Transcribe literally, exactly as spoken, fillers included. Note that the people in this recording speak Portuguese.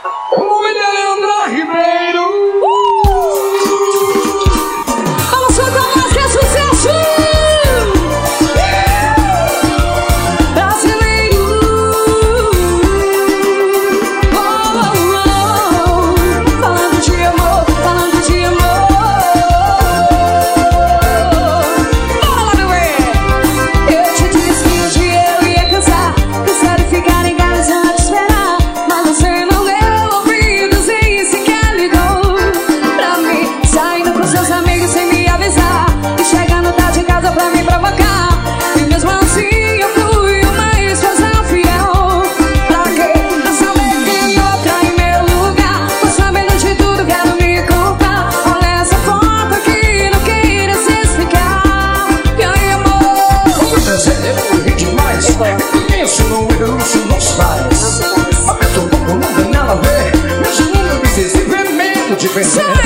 O nome dela é André Ribeiro. Fala sua voz que é sucesso. Brasileiro. Oh, oh, oh. Falando de amor, falando de amor. Bora lá, meu bem. Eu te disse que um dia eu ia cansar, cansar de ficar em casa a te esperar, mas você não deu ouvidos e sequer ligou pra mim, saindo com seus amigos sem me avisar e chegando tarde em casa pra me provocar. E mesmo assim eu fui uma esposa fiel. Pra quê? Pra saber que tem outra em meu lugar. Tô sabendo de tudo, quero me culpar. Olha essa foto aqui, não queira se explicar. E aí, amor? Vou trazer, eu ri demais. Reconheço, não erro, isso nos faz. Mas eu tô louco, não tem nada a ver. Mesmo nunca quis se ver medo de perder.